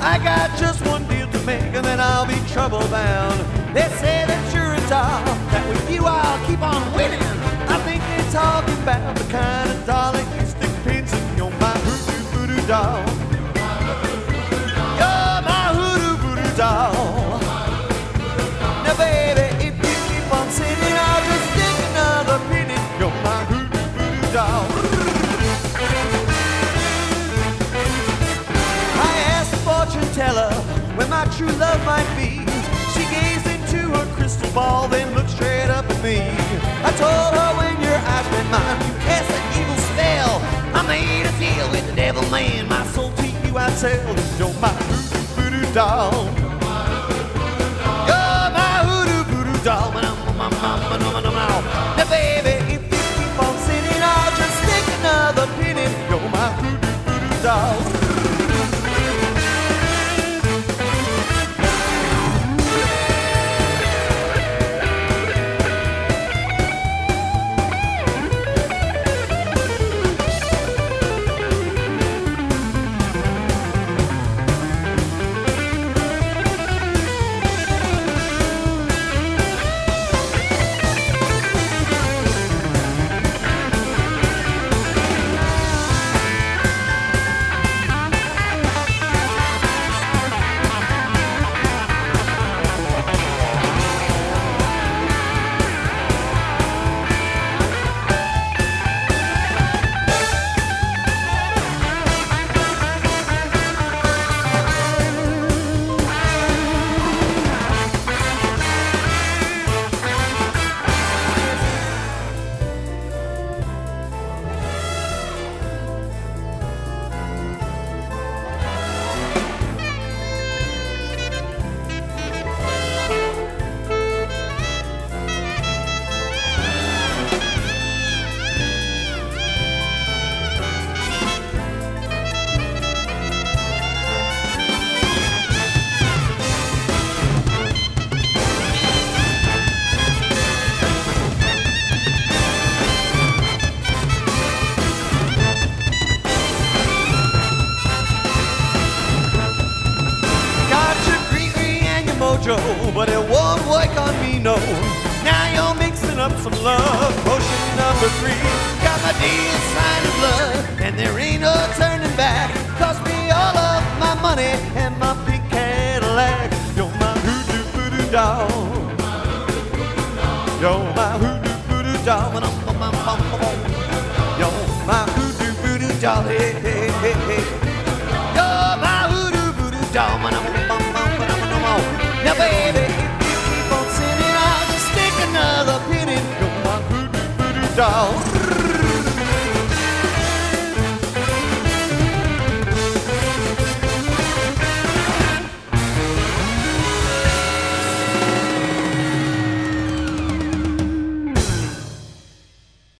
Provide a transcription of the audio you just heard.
I got just one deal to make and then I'll be trouble bound. They say that you're a doll, that with you I'll keep on winning. I think they're talking about the kind of doll that you stick pins in. You're my hoodoo voodoo doll. You're my hoodoo voodoo doll. Now baby, if you keep on singing, I'll just stick another pin in. You're my hoodoo voodoo doll. I asked the fortune teller where my true love might be. She gazed into her crystal ball, then looked straight up at me. I told her, when your eyes met mine, you cast an evil spell. I made a deal with the devil man, my soul to you I sell. You're my hoodoo voodoo doll. You're my hoodoo voodoo doll. Now baby, if you keep on singing, I'll just stick another pin in. You're my hoodoo voodoo doll. But it won't work on me, no. Now you're mixing up some love. Potion number 3 got my deal signed in blood, and there ain't no turning back. Cost me all of my money and my pink Cadillac. You're my hoodoo voodoo doll. You're my hoodoo voodoo doll. You're my hoodoo voodoo doll. Hey, hey, hey, hey. You're my hoodoo voodoo doll. Now baby, if you keep on singing, I'll just stick another pin in. You're my hoodoo voodoo doll.